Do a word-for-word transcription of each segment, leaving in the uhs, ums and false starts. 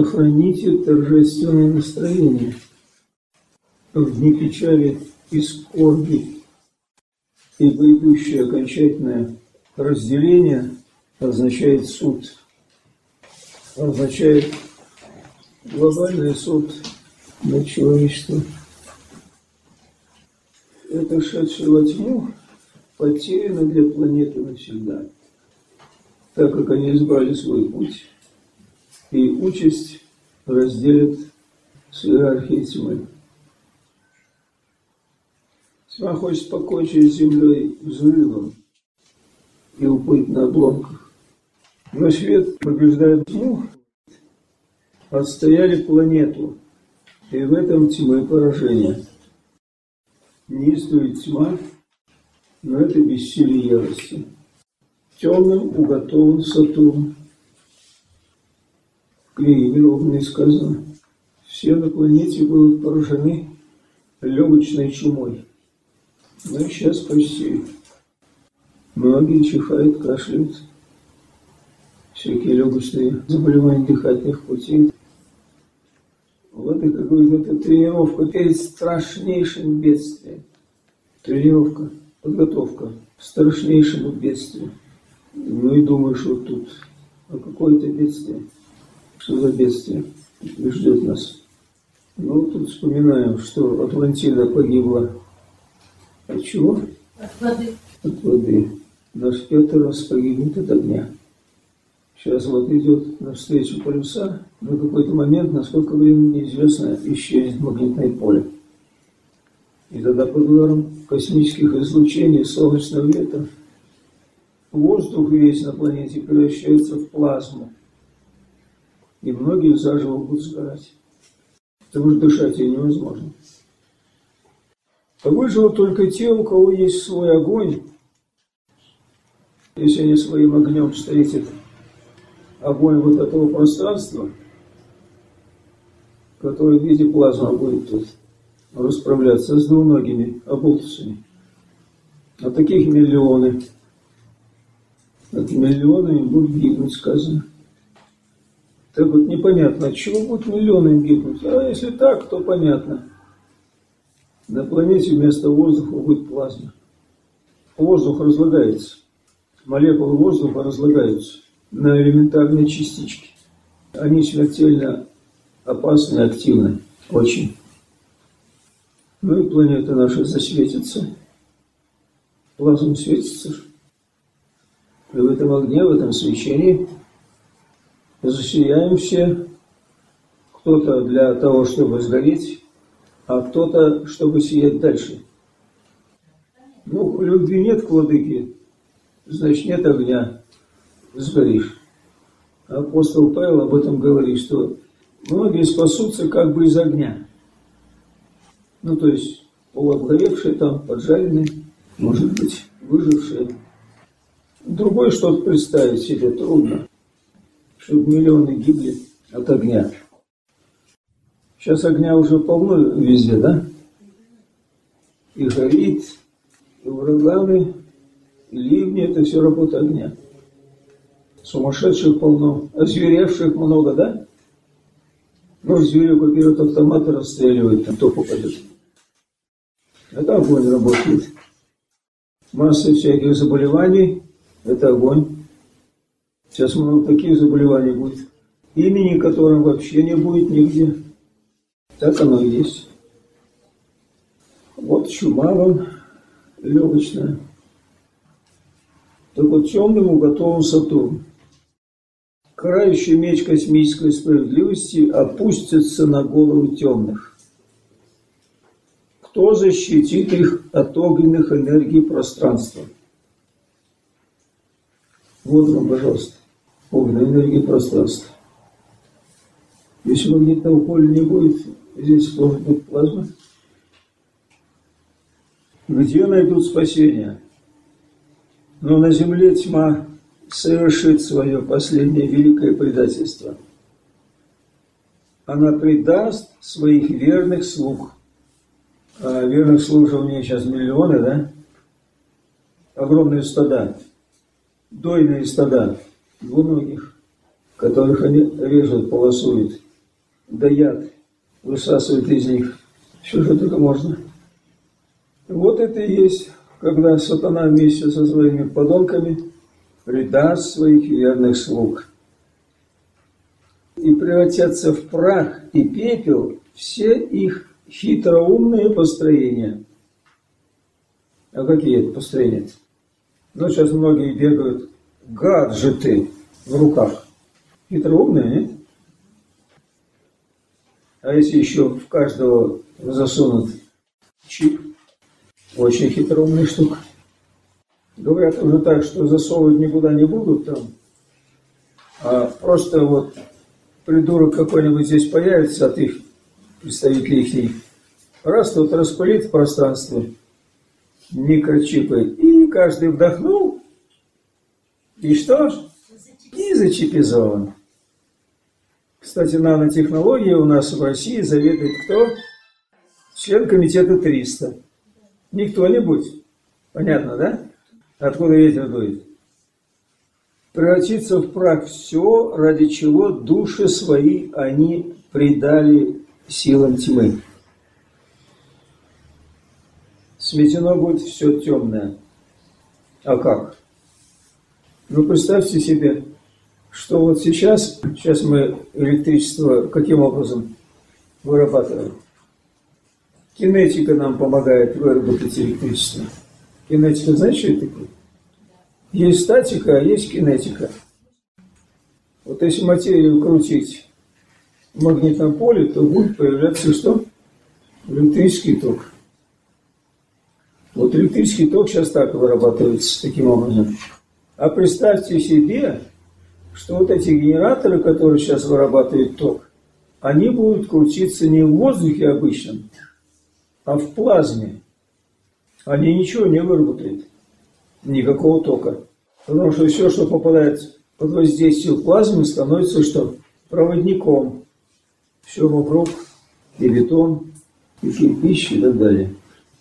Сохраните торжественное настроение в дни печали и скорби, ибо идущее окончательное разделение означает суд, означает глобальный суд над человечеством. Это шедшее во тьму потеряно для планеты навсегда, так как они избрали свой путь, и участь разделит с иерархией тьмы. Тьма хочет покончить с землей взрывом и уплыть на обломках. Но свет побеждает тьму, отстояли планету, и в этом тьмы поражение. Неистует тьма, но это бессилие ярости. Темным уготован Сатурн. В книге Веровной сказано: все на планете будут поражены легочной чумой. Но сейчас почти. Многие чихают, кашляют. Всякие легочные заболевания дыхательных путей. Вот и какая-то тренировка перед страшнейшим бедствием. Тренировка, подготовка к страшнейшему бедствию. Ну и думаешь, вот тут, а какое-то бедствие? Что за бедствие ждет нас? Ну, тут вспоминаем, что Атлантида погибла. От чего? От воды. От воды. Наш пятый раз погибнет от огня. Сейчас вот идет навстречу полюса, но в какой-то момент, насколько времени неизвестно, исчезнет магнитное поле. И тогда под ударом космических излучений, солнечного ветра, воздух весь на планете превращается в плазму. И многие заживо будут сгорать. Потому что дышать ей невозможно. А выживут только те, у кого есть свой огонь. Если они своим огнем встретят огонь вот этого пространства, который в виде плазмы будет тут расправляться с двуногими оболтусами. А таких миллионы. От миллионами будут гибнуть, сказано. Так вот непонятно, от чего будут миллионами гибнуть. А если так, то понятно. На планете вместо воздуха будет плазма. Воздух разлагается. Молекулы воздуха разлагаются на элементарные частички. Они смертельно опасны и активны. Очень. Ну и планета наша засветится. Плазма светится. И в этом огне, в этом свечении засияем все. Кто-то для того, чтобы сгореть, а кто-то, чтобы сиять дальше. Ну, любви нет к владыке, значит, нет огня, сгоришь. Апостол Павел об этом говорит, что многие спасутся как бы из огня. Ну, то есть, полуобгоревшие там, поджаренные, может быть, выжившие. Другой что-то представить себе трудно, чтобы миллионы гибли от огня. Сейчас огня уже полно везде, да? И горит, и ураганы, и ливни, это все работа огня. Сумасшедших полно, озверевших много, да? Может, зверюка берет автомат и расстреливает, там кто попадет. Это огонь работает. Масса всяких заболеваний, это огонь. Сейчас много таких заболеваний будет, имени которым вообще не будет нигде. Так оно и есть. Вот чума вам легочная. Так вот темным уготован Сатурн. Карающий меч космической справедливости опустится на голову темных. Кто защитит их от огненных энергий пространства? Вот вам, пожалуйста, огненные энергии пространства. Если магнитного поля не будет, здесь может быть плазма. Где найдут спасение? Но на земле тьма совершит свое последнее великое предательство. Она предаст своих верных слуг. А верных слуг же у нее сейчас миллионы, да? Огромные стада. Дойные стада. Двуногих, которых они режут, полосуют. да яд высасывает из них все, что только можно. Вот это и есть, когда сатана вместе со своими подонками предаст своих верных слуг. И превратятся в прах и пепел все их хитроумные построения. А какие это построения? Ну, сейчас многие бегают, гаджеты в руках. Хитроумные, нет? А если еще в каждого засунут чип, очень хитроумная штука. Говорят уже так, что засовывать никуда не будут там, а просто вот придурок какой-нибудь здесь появится от их представителей их, раз тут распылит в пространстве микрочипы, и каждый вдохнул, и что? И зачипизован. Кстати, нанотехнологии у нас в России заведует кто? Член комитета триста. Не кто-нибудь. Понятно, да? Откуда ветер дует? Превратиться в прах все, ради чего души свои они предали силам тьмы. Сметено будет все темное. А как? Ну, представьте себе, что вот сейчас, сейчас мы электричество каким образом вырабатываем? Кинетика нам помогает выработать электричество. Кинетика, знаете, что это такое? Есть статика, а есть кинетика. Вот если материю крутить в магнитном поле, то будет появляться что? Электрический ток. Вот электрический ток сейчас так вырабатывается, таким образом. А представьте себе, что вот эти генераторы, которые сейчас вырабатывают ток, они будут крутиться не в воздухе обычном, а в плазме. Они ничего не выработают, никакого тока. Потому что все, что попадает под воздействие плазмы, становится что? Проводником. Все вокруг, и бетон, и кирпич, и так далее.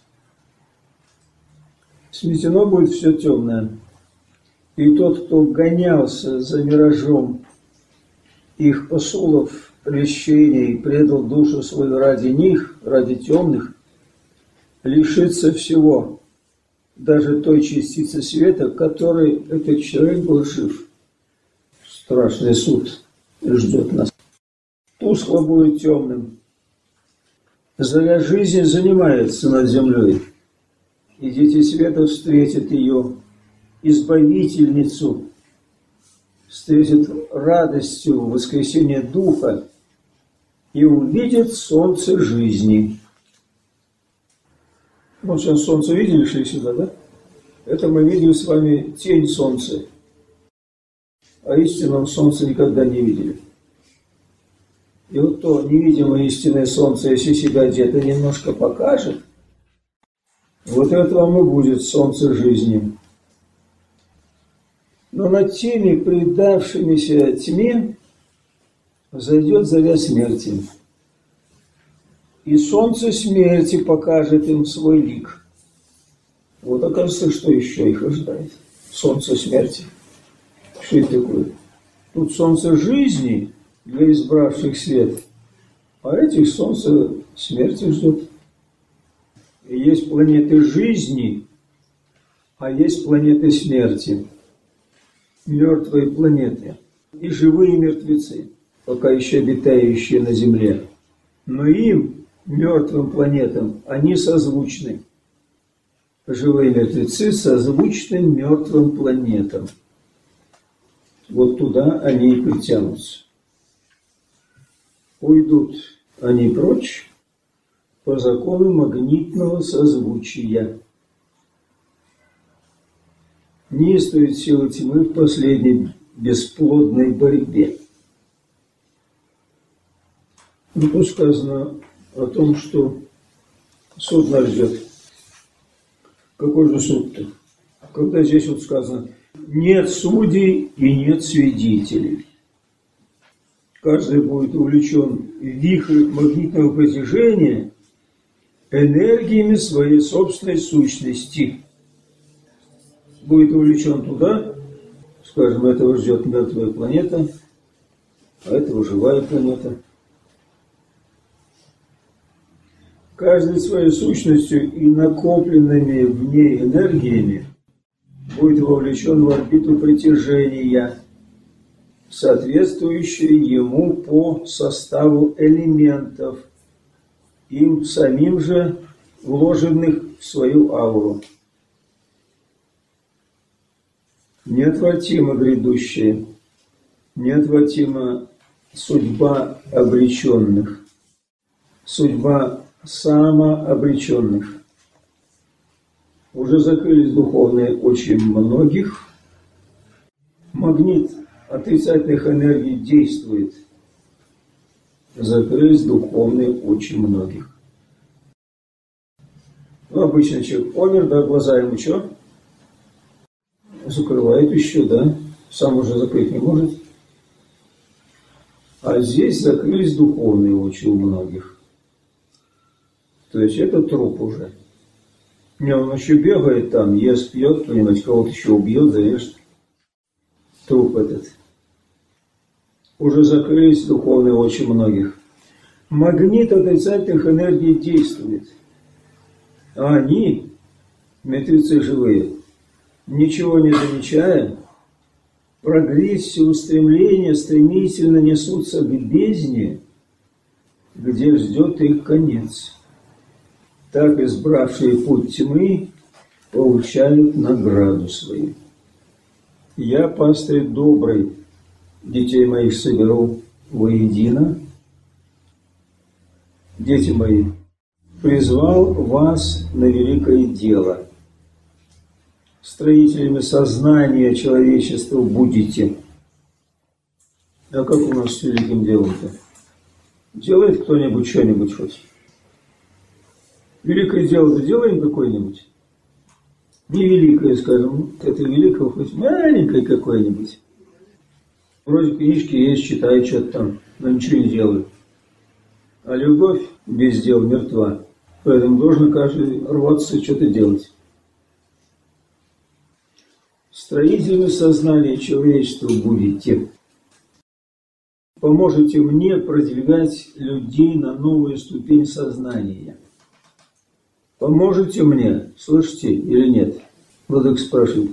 Сметено будет все темное. И тот, кто гонялся за миражом их посулов, прельщений, предал душу свою ради них, ради темных, лишится всего, даже той частицы света, которой этот человек был жив. Страшный суд ждет нас. Тускло будет темным. Заря жизни занимается над землей, и дети света встретят ее, избавительницу, встретят радостью воскресения духа и увидят солнце жизни. Вот сейчас солнце видели, шли сюда, да? Это мы видели с вами тень солнца. А истинного солнца никогда не видели. И вот то невидимое истинное солнце, если себя где-то немножко покажет, вот это вам и будет солнце жизни. Но над теми, предавшимися тьме, взойдет заря смерти. И солнце смерти покажет им свой лик. Вот, оказывается, что еще их ожидает? Солнце смерти. Что это такое? Тут солнце жизни для избравших свет, а этих солнце смерти ждет. И есть планеты жизни, а есть планеты смерти. Мертвые планеты и живые мертвецы, пока еще обитающие на Земле. Но им, мертвым планетам, они созвучны. Живые мертвецы созвучны мертвым планетам. Вот туда они и притянутся. Уйдут они прочь по закону магнитного созвучия. Неистует сила тьмы в последней бесплодной борьбе. Ну, тут сказано о том, что суд нас ждет. Какой же суд-то? Когда здесь вот сказано, нет судей и нет свидетелей. Каждый будет увлечен в вихрь магнитного притяжения энергиями своей собственной сущности. Будет увлечен туда, скажем, этого ждет мертвая планета, а этого живая планета. каждой своей сущностью и накопленными в ней энергиями будет вовлечен в орбиту притяжения, соответствующую ему по составу элементов, им самим же вложенных в свою ауру. Неотвратимо грядущее, неотвратима судьба обреченных, судьба самообреченных. Уже закрылись духовные очи многих. Магнит отрицательных энергий действует. Закрылись духовные очи многих. Ну, обычно человек помер, да, глаза ему что? Закрывает еще, да? Сам уже закрыть не может. А здесь закрылись духовные очи у многих. То есть это труп уже. Не, он еще бегает там, ест, пьет, кто-нибудь кого-то еще убьет, зарежет. Труп этот. Уже закрылись духовные очи многих. Магнит отрицательных энергий действует. А они, мертвецы живые, ничего не замечая, прогрессия, устремления стремительно несутся к бездне, где ждет их конец. Так избравшие путь тьмы получают награду свою. Я, пастырь добрый, детей моих соберу воедино. Дети мои, призвал вас на великое дело. Строителями сознания человечества будете. А как у нас с великим делом-то? Делает кто-нибудь что-нибудь хоть? Великое дело-то делаем какое-нибудь? Не великое, скажем, это великое, хоть маленькое какое-нибудь. Вроде книжки есть, читаю что-то там, но ничего не делаю. А любовь без дел мертва. Поэтому должен каждый рваться что-то делать. Строителями сознания человечества будете. Поможете мне продвигать людей на новую ступень сознания. Поможете мне, слышите или нет? Владыка спрашивает.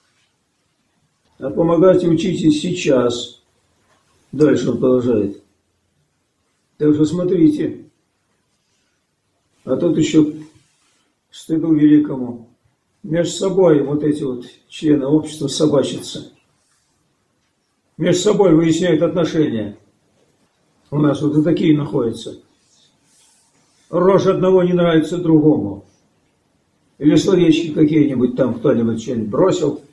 А помогать учитесь сейчас. Дальше он продолжает. Так что смотрите. А тут еще стыду великому. Между собой вот эти вот члены общества собачатся. Между собой выясняют отношения. У нас вот и такие находятся. Рожь одного не нравится другому. Или словечки какие-нибудь там кто-нибудь что-нибудь бросил.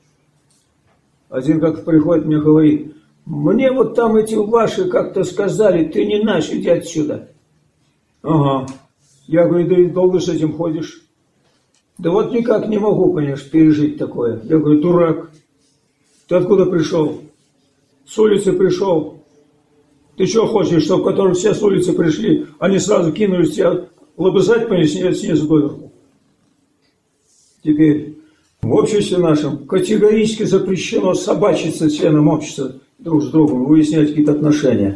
Один как-то приходит мне говорит, мне вот там эти ваши как-то сказали, ты не наш, иди отсюда. Ага. Я говорю, да и долго с этим ходишь? Да вот никак не могу, конечно, пережить такое. Я говорю, дурак. Ты откуда пришел? С улицы пришел. Ты что хочешь, чтобы которые все с улицы пришли, они сразу кинулись тебя лобызать, понесли снизу доверху? Теперь в обществе нашем категорически запрещено собачиться членам общества друг с другом, выяснять какие-то отношения.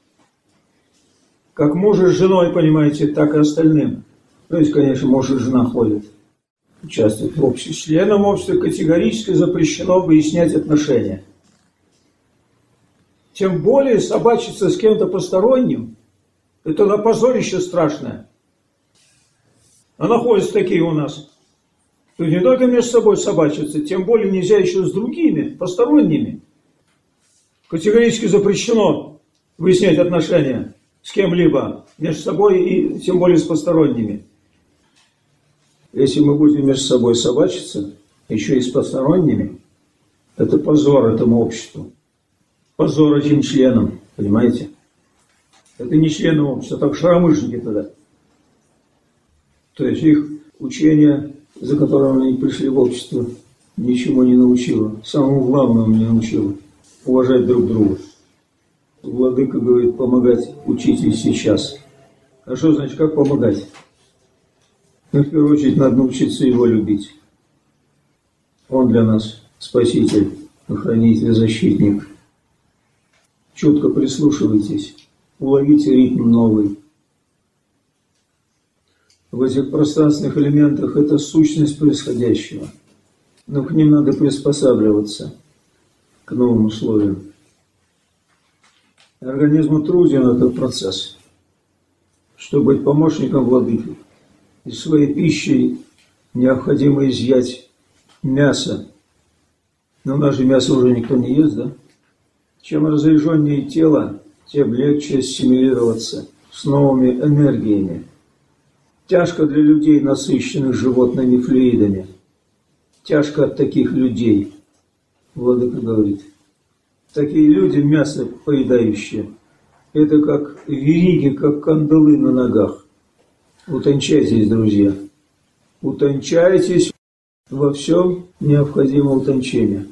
Как муж с женой, понимаете, так и остальным. То есть, конечно, муж и жена ходят, участвуют в обществе. Членам общества категорически запрещено выяснять отношения. Тем более собачиться с кем-то посторонним, это на позорище страшное. А находятся такие у нас. Тут не только между собой собачиться, тем более нельзя еще с другими, посторонними. Категорически запрещено выяснять отношения с кем-либо, между собой и тем более с посторонними. Если мы будем между собой собачиться, еще и с посторонними, это позор этому обществу. Позор этим членам, понимаете? Это не члены общества, это шаромышленники тогда. То есть их учение, за которым они пришли в общество, ничему не научило. Самому главному не научило. Уважать друг друга. Владыка говорит, помогать учитесь сейчас. А что значит, как помогать? Ну, в первую очередь, надо научиться его любить. Он для нас спаситель, охранитель, защитник. Чутко прислушивайтесь, уловите ритм новый. в этих пространственных элементах – это сущность происходящего. Но к ним надо приспосабливаться, к новым условиям. Организму труден этот процесс. Чтобы быть помощником владыки, из своей пищи необходимо изъять мясо. Но у нас же мясо уже никто не ест, да? Чем разряженнее тело, тем легче ассимилироваться с новыми энергиями. Тяжко для людей, насыщенных животными флюидами. Тяжко от таких людей, владыка говорит. Такие люди, мясо поедающие, это как вериги, как кандалы на ногах. Утончайтесь, друзья. Утончайтесь, во всем необходимо утончение.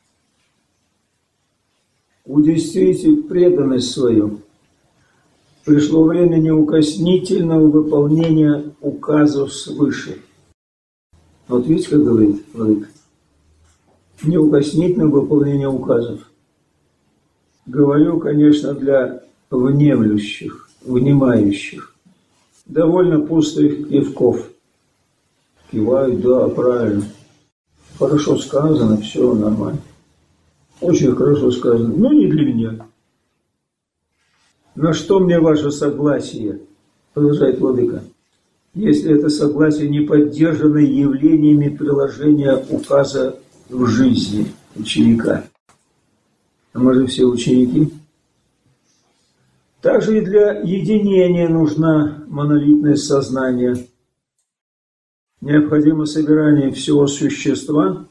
Удействуйте преданность свою. Пришло время неукоснительного выполнения указов свыше. Вот видите, как говорит владыка? Неукоснительное выполнение указов. Говорю, конечно, для внемлющих, внимающих. Довольно пустых кивков. Кивают, да, правильно. Хорошо сказано, все нормально. Очень хорошо сказано, но не для меня. На что мне ваше согласие, продолжает владыка, если это согласие не поддержано явлениями приложения указа в жизни ученика? А мы же все ученики. Также и для единения нужна монолитность сознания. Необходимо собирание всего существа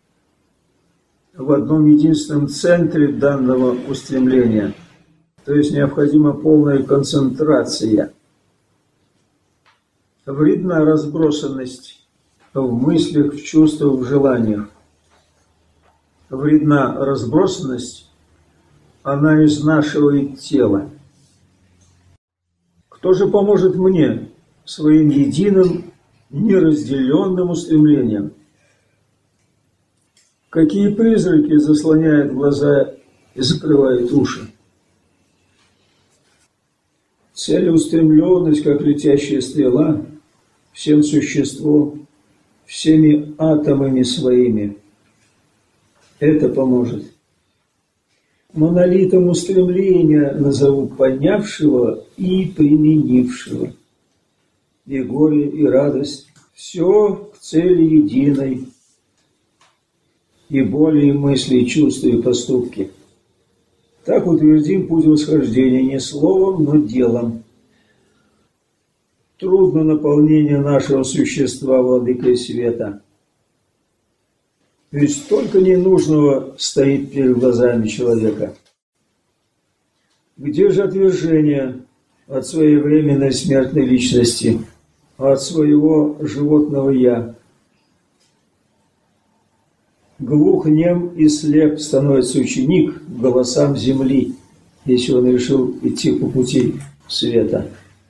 в одном единственном центре данного устремления. То есть необходима полная концентрация. Вредна разбросанность в мыслях, в чувствах, в желаниях. Вредна разбросанность, она изнашивает тело. Кто же поможет мне своим единым, неразделенным устремлением? Какие призраки заслоняют глаза и закрывают уши? Целеустремленность, как летящая стрела, всем существом, всеми атомами своими. Это поможет. Монолитом устремления назову понявшего и применившего. И горе, и радость. Все к цели единой. И боли, и мысли, и чувства, и поступки. Так утвердим путь восхождения не словом, но делом. Трудно наполнение нашего существа владыкой света. Ведь столько ненужного стоит перед глазами человека. Где же отвержение от своей временной смертной личности, от своего животного «я»? Глух, нем и слеп становится ученик к голосам земли, если он решил идти по пути света.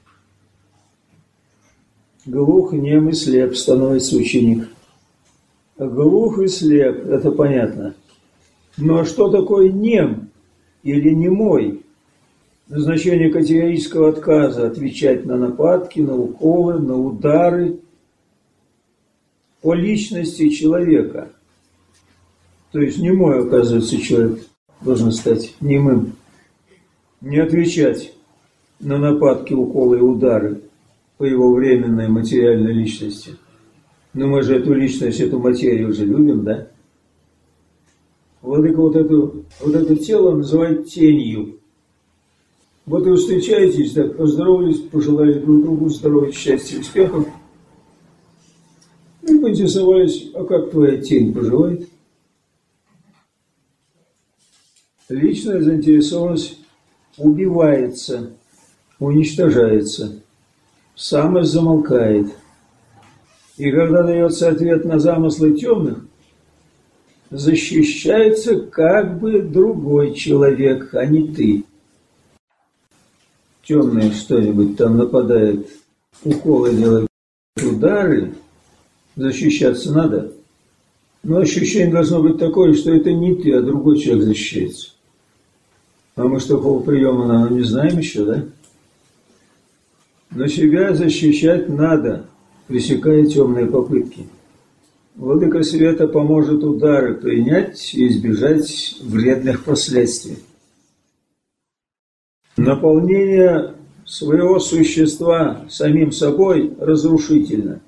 Глух, нем и слеп становится ученик. Глух и слеп, это понятно. Но что такое нем или немой? Значение категорического отказа отвечать на нападки, на уколы, на удары по личности человека. То есть немой, оказывается, человек должен стать немым. Не отвечать на нападки, уколы и удары по его временной материальной личности. Но мы же эту личность, эту материю уже любим, да? Владыка вот, эту, вот это тело называет тенью. Вот вы встречаетесь, так, поздоровались, пожелали друг другу здоровья, счастья, успехов. И поинтересовались, а как твоя тень поживает? Личная заинтересованность убивается, уничтожается, самость замолкает. И когда дается ответ на замыслы темных, защищается как бы другой человек, а не ты. Темные что-нибудь там нападают, уколы делают, удары, защищаться надо. Но ощущение должно быть такое, что это не ты, а другой человек защищается. А мы ж такого приема, наверное, не знаем еще, да? Но себя защищать надо. пресекая темные попытки. Владыка света поможет удары принять и избежать вредных последствий. Наполнение своего существа самим собой разрушительно.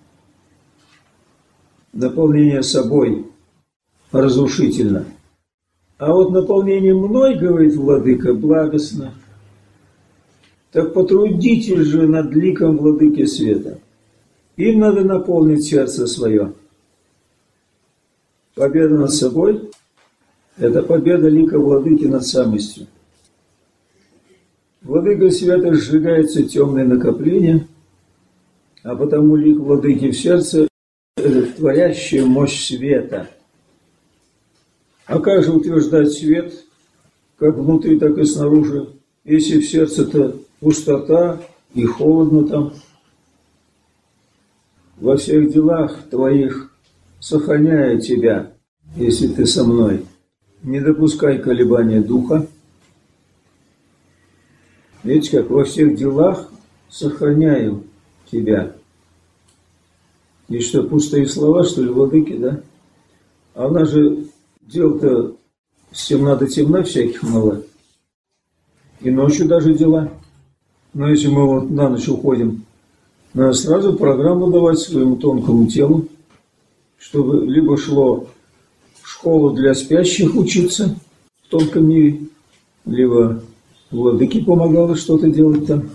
Наполнение собой разрушительно. А вот наполнение мной, говорит Владыка, благостно. Так потрудитесь же над ликом Владыки света. Им надо наполнить сердце свое. Победа над собой – это победа лика Владыки над самостью. Владыка света сжигается темные накопления, а потому лик Владыки в сердце – это творящая мощь света. А как же утверждать свет, как внутри, так и снаружи, если в сердце-то пустота и холодно там? Во всех делах твоих сохраняю тебя, если ты со мной. Не допускай колебания духа. Видите, как во всех делах сохраняю тебя. И что, пустые слова, что ли, Владыки, да? А у нас же дел-то с темна до темна всяких мало. И ночью даже дела. Но если мы вот на ночь уходим, надо сразу программу давать своему тонкому телу, чтобы либо шло в школу для спящих учиться в тонком мире, либо Владыке помогало что-то делать там.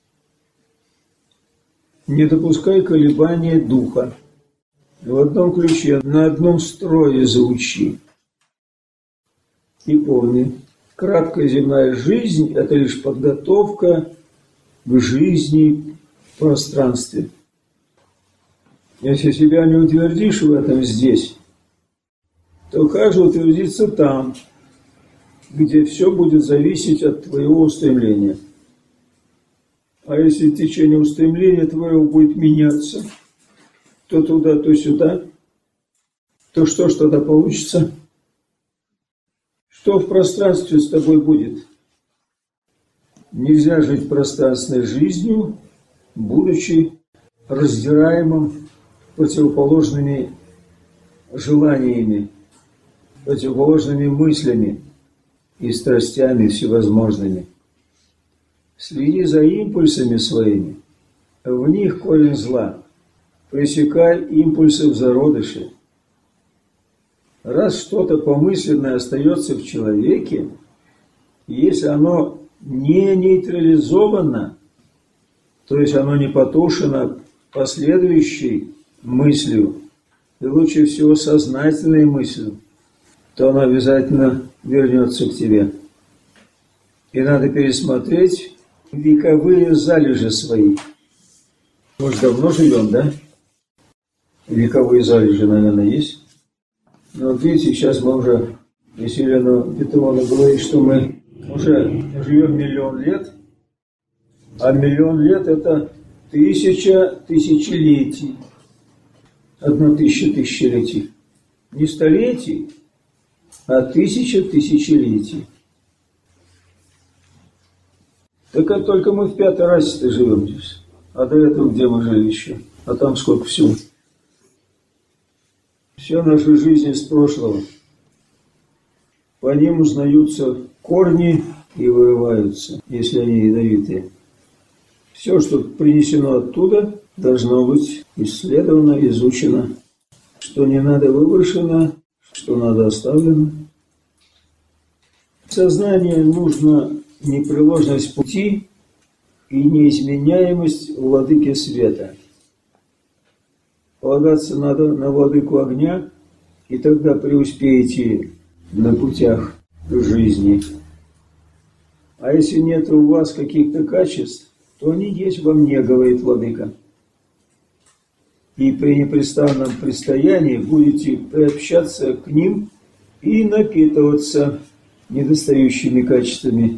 Не допускай колебания духа. В одном ключе, на одном строе заучи. И помни, краткая земная жизнь – это лишь подготовка к жизни в пространстве. Если себя не утвердишь в этом здесь, то как же утвердиться там, где все будет зависеть от твоего устремления? А если течение устремления твоего будет меняться, то туда, то сюда, то что ж тогда получится? Что в пространстве с тобой будет? Нельзя жить пространственной жизнью, будучи раздираемым противоположными желаниями, противоположными мыслями и страстями всевозможными. Следи за импульсами своими, в них корень зла, пресекай импульсы в зародыше. Раз что-то помысленное остается в человеке, если оно не нейтрализовано, то есть оно не потушено последующей мыслью, и лучше всего сознательной мыслью, то оно обязательно вернется к тебе. И надо пересмотреть вековые залежи свои. Мы же давно живем, да? Вековые залежи, наверное, есть. Но вот видите, сейчас мы уже, если Елена Петровна говорит, что мы уже живем миллион лет, а миллион лет – это тысяча тысячелетий. Одна тысяча тысячелетий. Не столетий, а тысяча тысячелетий. Так это только мы в пятой расе-то живем здесь. А до этого где мы жили еще? А там сколько всего? Все наши жизни из прошлого. По ним узнаются корни и вырываются, если они ядовитые. Все, что принесено оттуда, должно быть исследовано, изучено. Что не надо, выброшено, что надо, оставлено. В сознании нужно непреложность пути и неизменяемость Владыки света. Полагаться надо на Владыку огня, и тогда преуспеете на путях жизни. А если нет у вас каких-то качеств, то они есть во мне, говорит Владыка. И при непрестанном предстоянии будете приобщаться к ним и напитываться недостающими качествами.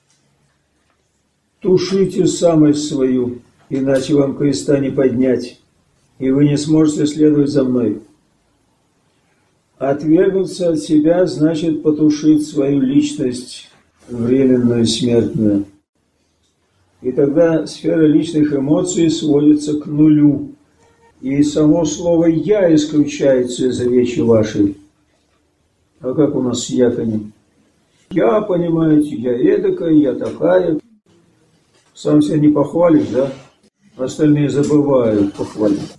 Тушите самость свою, иначе вам креста не поднять, и вы не сможете следовать за мной. Отвергнуться от себя значит потушить свою личность, временную, смертную. И тогда сфера личных эмоций сводится к нулю. И само слово «я» исключается из речи вашей. А как у нас с яконем? Я, понимаете, я эдакая, я такая. Сам себя не похвалишь, да? Остальные забывают похвалить.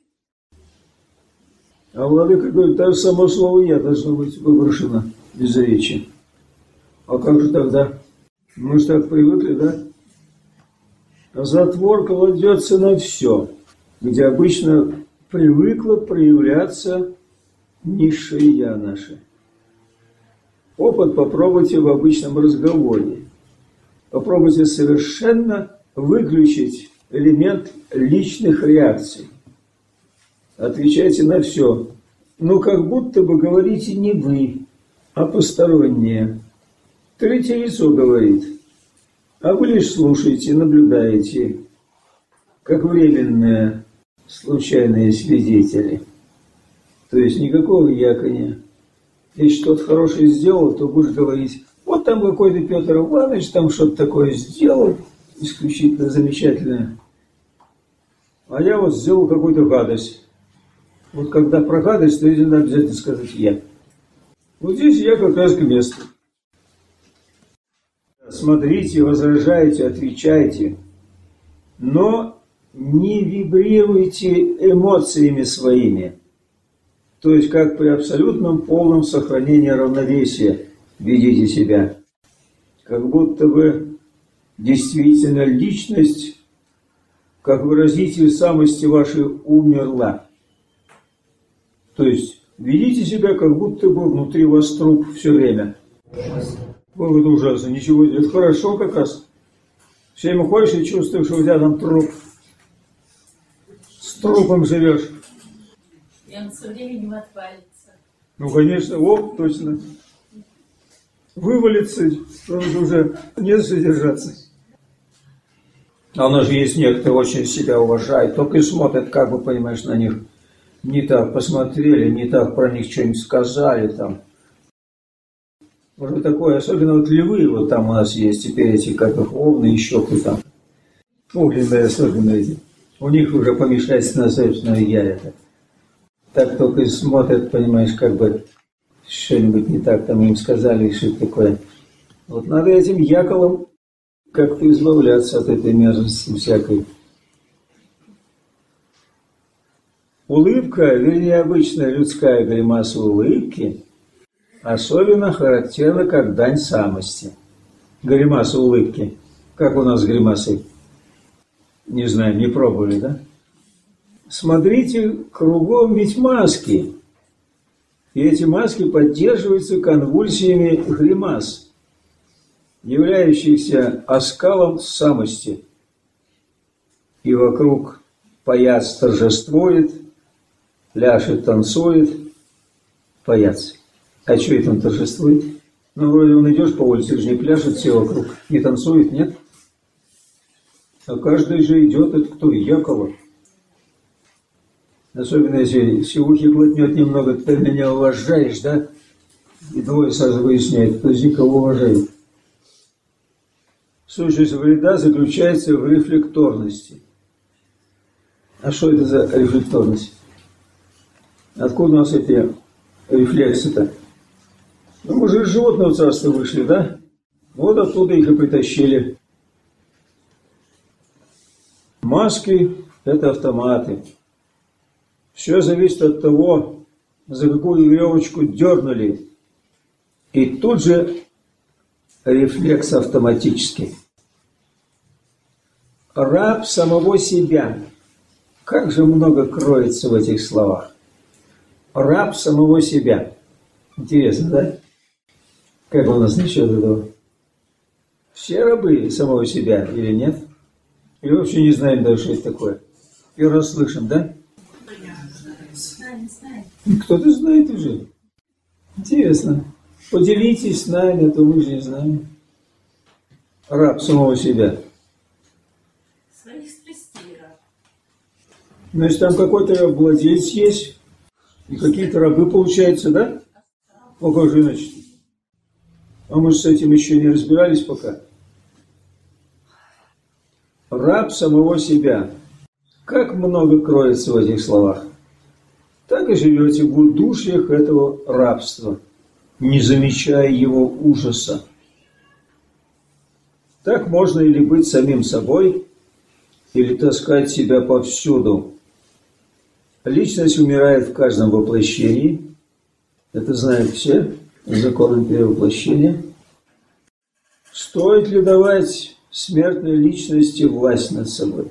А владыка говорит, даже само слово «я» должно быть выброшено из речи. А как же тогда? Мы же так привыкли, да? Затвор кладется на все, где обычно привыкло проявляться низшее «я» наше. Опыт попробуйте в обычном разговоре. Попробуйте совершенно выключить элемент личных реакций. Отвечайте на все. Ну, как будто бы говорите не вы, а постороннее. Третье лицо говорит. А вы лишь слушаете, наблюдаете, как временные случайные свидетели. То есть никакого яконя. Если что-то хорошее сделал, то будешь говорить, вот там какой-то Петр Иванович там что-то такое сделал, исключительно замечательное. А я вот сделал какую-то гадость. Вот когда про гадость, то надо обязательно сказать «я». Вот здесь я как раз к месту. Смотрите, возражайте, отвечайте, но не вибрируйте эмоциями своими. То есть, как при абсолютном полном сохранении равновесия ведите себя. Как будто бы действительно личность, как выразитель самости вашей, умерла. То есть, ведите себя, как будто бы внутри вас труп все время. Ой, это ужасно, ничего, это хорошо как раз. Все время ходишь и чувствуешь, что у тебя там труп. С трупом живешь. И он со временем отвалится. Ну, конечно, о, точно. Вывалится, уже не задержаться. А у нас же есть некоторые, очень себя уважают, только и смотрят, как бы, понимаешь, на них. Не так посмотрели, не так про них что-нибудь сказали там. Может такое, особенно вот львы, вот там у нас есть теперь эти, как их, овны, еще кто там. Огненные особенно эти. У них уже помешательство на собственное я это. Так только и смотрят, понимаешь, как бы что-нибудь не так там им сказали, и что такое. Вот надо этим яколом как-то избавляться от этой мерзости всякой. Улыбка, вернее, обычная людская гримаса улыбки, особенно характерна как дань самости. Гримаса улыбки. Как у нас с гримасой? Не знаю, не пробовали, да? Смотрите, кругом ведь маски. И эти маски поддерживаются конвульсиями гримас, являющихся оскалом самости. И вокруг паяц торжествует, пляшет, танцует, паяц. А что это он торжествует? Ну, вроде он идешь по улице, же не пляшет все вокруг, не танцует, нет? А каждый же идет, это кто? Якова. Особенно если сивухи глотнет немного, ты меня уважаешь, да? И двое сразу выясняют, кто здесь кого уважает. Сущность вреда заключается в рефлекторности. А что это за рефлекторность? Откуда у нас эти рефлексы-то? Ну, мы же из животного царства вышли, да? Вот оттуда их и притащили. Маски – это автоматы. Все зависит от того, за какую веревочку дернули. И тут же рефлекс автоматический. Раб самого себя. Как же много кроется в этих словах. Раб самого себя. Интересно, да? Как у нас насчет этого? Все рабы самого себя или нет? Или вообще не знаем даже, что это такое? Первый раз слышим, да? Знаем, знаем. Кто-то знает уже. Интересно. Поделитесь с нами, а то мы же не знаем. Раб самого себя. Своих страстей раб. Ну, если там какой-то владелец есть, и какие-то рабы получаются, да? Ну, как же иначе? А мы же с этим еще не разбирались пока. Раб самого себя. Как много кроется в этих словах. Так и живете в удушьях этого рабства, не замечая его ужаса. Так можно или быть самим собой, или таскать себя повсюду. Личность умирает в каждом воплощении. Это знают все, законом перевоплощения. Стоит ли давать смертной личности власть над собой?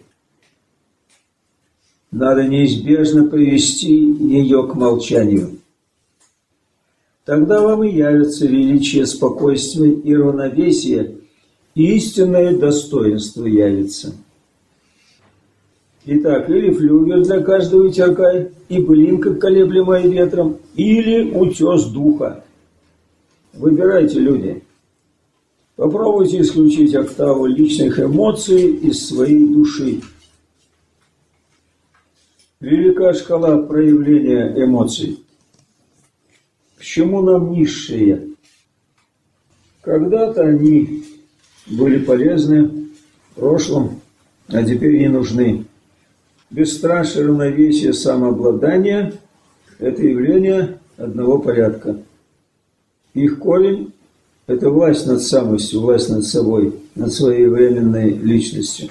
Надо неизбежно привести ее к молчанию. Тогда вам и явится величие, спокойствие и равновесие, и истинное достоинство явится. Итак, или флюгер для каждого ветерка, и былинка, колеблемая ветром, или утес духа. Выбирайте, люди. Попробуйте исключить октаву личных эмоций из своей души. Велика шкала проявления эмоций. К чему нам низшие? Когда-то они были полезны в прошлом, а теперь не нужны. Бесстрашие, равновесие, самообладание – это явление одного порядка. Их корень – это власть над самостью, власть над собой, над своей временной личностью.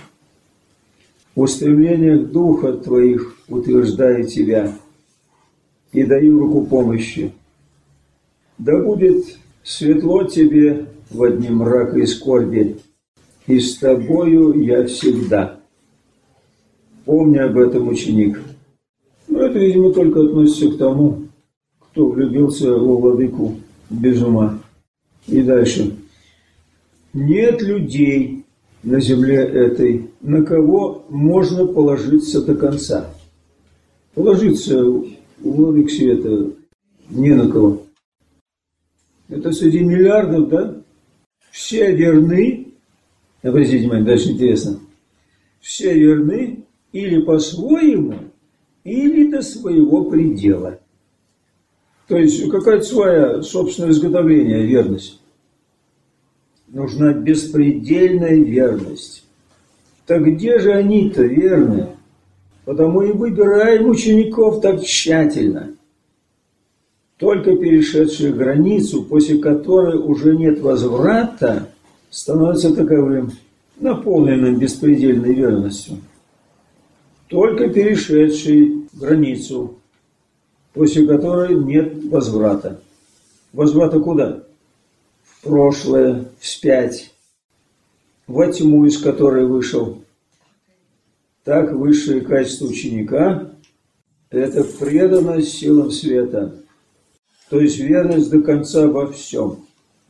В устремлениях духа твоих утверждаю тебя и даю руку помощи. Да будет светло тебе во дни мрака и скорби, и с тобою я всегда. Помни об этом, ученик. Но это, видимо, только относится к тому, кто влюбился во владыку без ума. И дальше. Нет людей на земле этой, на кого можно положиться до конца. Положиться у владык света не на кого. Это среди миллиардов, да? Все верны, обратите внимание, дальше интересно, все верны или по-своему, или до своего предела. То есть какая-то своя собственное изготовление, верность. Нужна беспредельная верность. Так где же они-то верны? Потому и выбираем учеников так тщательно. Только перешедшие границу, после которой уже нет возврата, становится таковым, наполненным беспредельной верностью. Только перешедший границу, после которой нет возврата. Возврата куда? В прошлое, вспять, во тьму, из которой вышел. Так высшее качество ученика – это преданность силам света, то есть верность до конца во всем.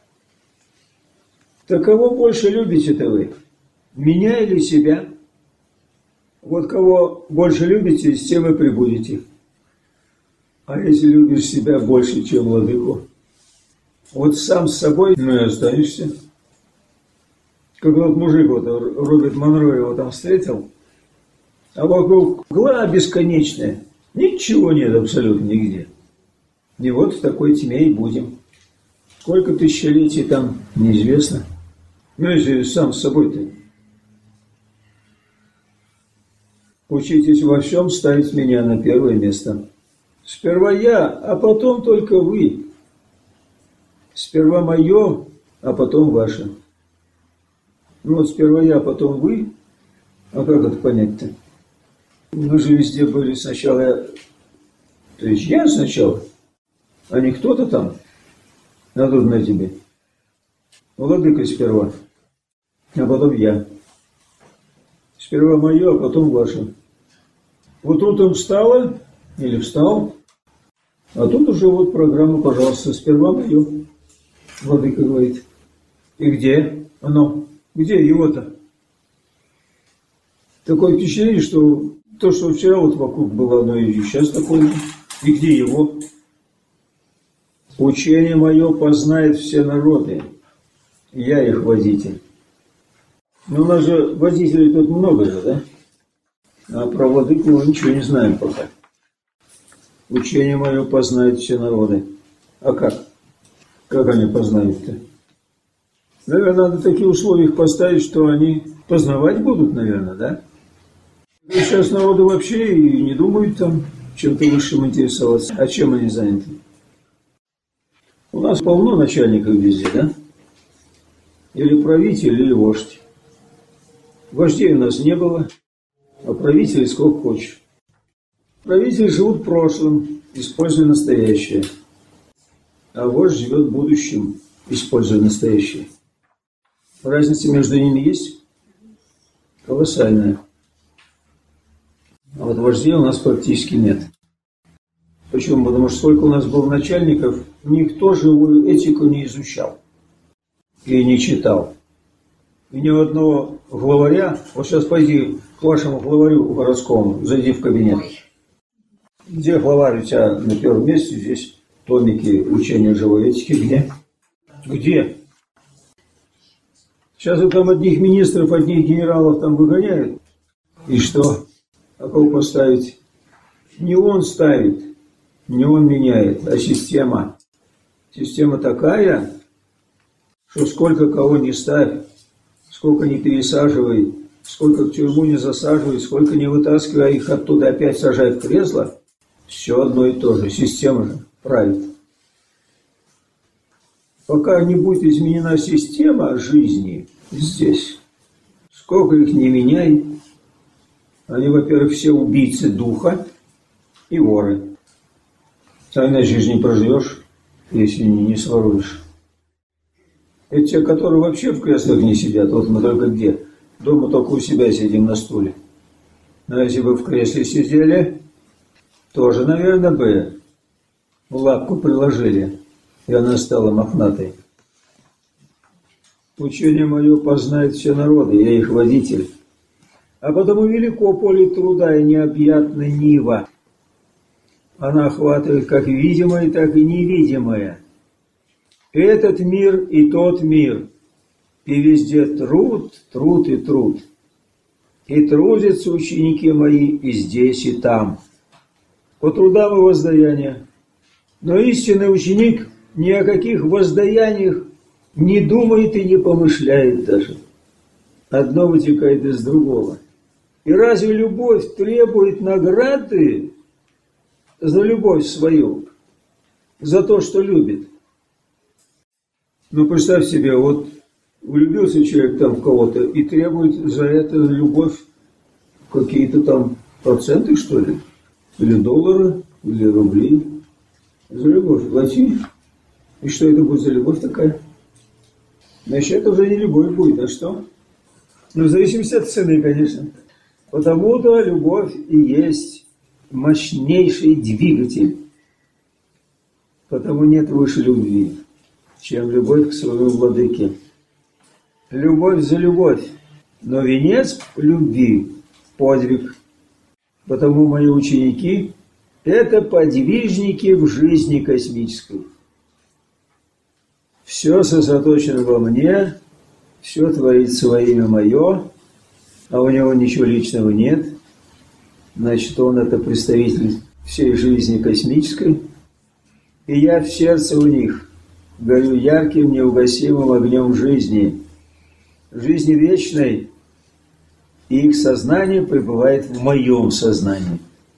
Так кого больше любите-то вы? Меня или себя? Вот кого больше любите, с тем и прибудете. А если любишь себя больше, чем владыку, вот сам с собой, ну и останешься. Как вот мужик, вот Роберт Монро его там встретил, а вокруг мгла бесконечная, ничего нет абсолютно нигде. И вот в такой тьме и будем. Сколько тысячелетий там, неизвестно. Ну, если сам с собой-то. Учитесь во всем ставить меня на первое место. Сперва я, а потом только вы. Сперва мое, а потом ваше. Ну вот сперва я, а потом вы. А как это понять-то? Мы же везде были сначала... То есть я сначала, а не кто-то там. Надо тебе. Владыка сперва, а потом я. Сперва мое, а потом ваше. Вот утром встала или встал, а тут уже вот программа, пожалуйста, сперва мое. Владыка говорит. И где оно? Где его-то? Такое впечатление, что то, что вчера вот вокруг было, оно и сейчас такое же. И где его? Учение мое познает все народы. Я их водитель. Но у нас же водителей тут много же, да? А про владыку мы ничего не знаем пока. Учение мое познает все народы. А как? Как они познают-то? Наверное, надо такие условия их поставить, что они познавать будут, наверное, да? Сейчас народу вообще и не думают там чем-то высшим интересоваться. А чем они заняты? У нас полно начальников везде, да? Или правитель, или вождь. Вождей у нас не было, а правителей сколько хочешь. Правители живут прошлым, используя настоящее. А вождь живет будущим, используя настоящее. Разница между ними есть? Колоссальная. А вот вождей у нас практически нет. Почему? Потому что сколько у нас было начальников, никто живую этику не изучал и не читал. И ни одного главаря, вот сейчас пойди к вашему главарю городскому, зайди в кабинет. Где главарь у тебя на первом месте? Здесь томики учения живой этики. Где? Где? Сейчас вот там одних министров, одних генералов там выгоняют. И что? А кого поставить? Не он ставит, не он меняет, а система. Система такая, что сколько кого не ставь, сколько не пересаживай, сколько в тюрьму не засаживай, сколько не вытаскивай, а их оттуда опять сажай в кресло, все одно и то же, система же правит. Пока не будет изменена система жизни здесь, сколько их не меняй, они, во-первых, все убийцы духа и воры. А иначе же не проживешь, если не своруешь. Это те, которые вообще в креслах не сидят. Вот мы только где? Дома только у себя сидим на стуле. А если бы в кресле сидели, тоже, наверное, бы лапку приложили, и она стала мохнатой. Учение мое познает все народы, я их водитель. А потому велико поле труда и необъятна нива. Она охватывает как видимое, так и невидимое. Этот мир и тот мир. И везде труд, труд и труд. И трудятся ученики мои и здесь, и там. По трудам и воздаяниям. Но истинный ученик ни о каких воздаяниях не думает и не помышляет даже. Одно вытекает из другого. И разве любовь требует награды за любовь свою, за то, что любит? Ну, представь себе, вот влюбился человек там в кого-то и требует за это любовь какие-то там проценты, что ли? Или доллары, или рубли. За любовь плати. И что это будет за любовь такая? Значит, это уже не любовь будет, а что? Ну, в зависимости от цены, конечно. Потому-то любовь и есть мощнейший двигатель. Потому нет выше любви, чем любовь к своему владыке. Любовь за любовь, но венец любви – подвиг. Потому мои ученики – это подвижники в жизни космической. Все сосредоточено во мне, все творится во имя мое, а у него ничего личного нет. Значит, он это представитель всей жизни космической. И я в сердце у них горю ярким, неугасимым огнем жизни, жизни вечной, и их сознание пребывает в моем сознании.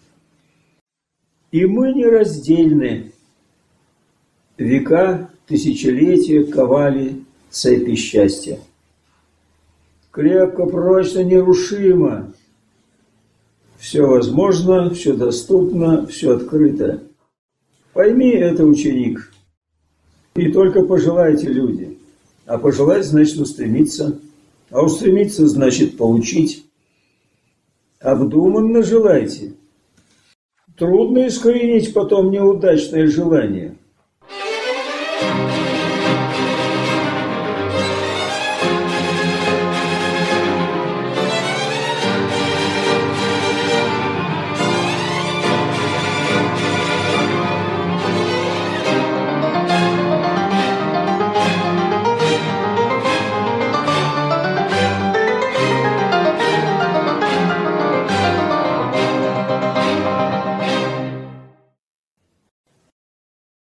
И мы нераздельны. Века, тысячелетия ковали цепи счастья. Крепко, прочно, нерушимо. Все возможно, все доступно, все открыто. Пойми это, ученик. И только пожелайте, люди. А пожелать значит устремиться. А устремиться значит получить. Обдуманно желайте. Трудно искоренить потом неудачное желание.